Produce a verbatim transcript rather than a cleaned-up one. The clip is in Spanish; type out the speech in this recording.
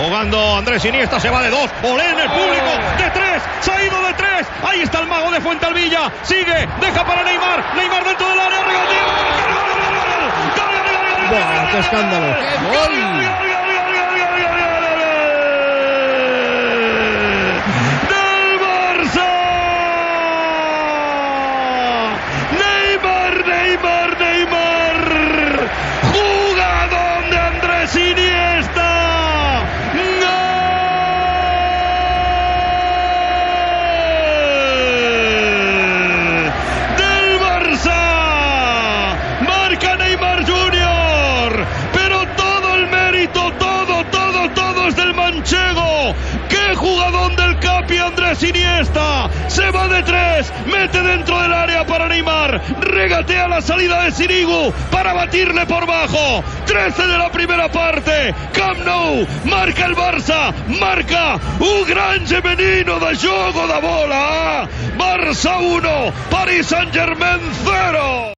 Jugando Andrés Iniesta, se va de dos. Olé en el público, de tres, se ha ido de tres. Ahí está el mago de Fuentealbilla. Sigue, deja para Neymar. Neymar dentro del área, regatea. ¡Buah, qué escándalo! ¡Gol! Neymar, Neymar, jugadón de Andrés Iniesta, gol del Barça, marca Neymar junior, pero todo el mérito, todo, todo, todo es del manchego. ¡Qué jugadón del Capi Andrés Iniesta! Se va de tres, mete dentro del área para Neymar, regatea la salida de Sirigu para batirle por bajo. trece de la primera parte, Camp Nou, marca el Barça, marca un gran femenino de juego de bola. Barça uno, Paris Saint-Germain cero.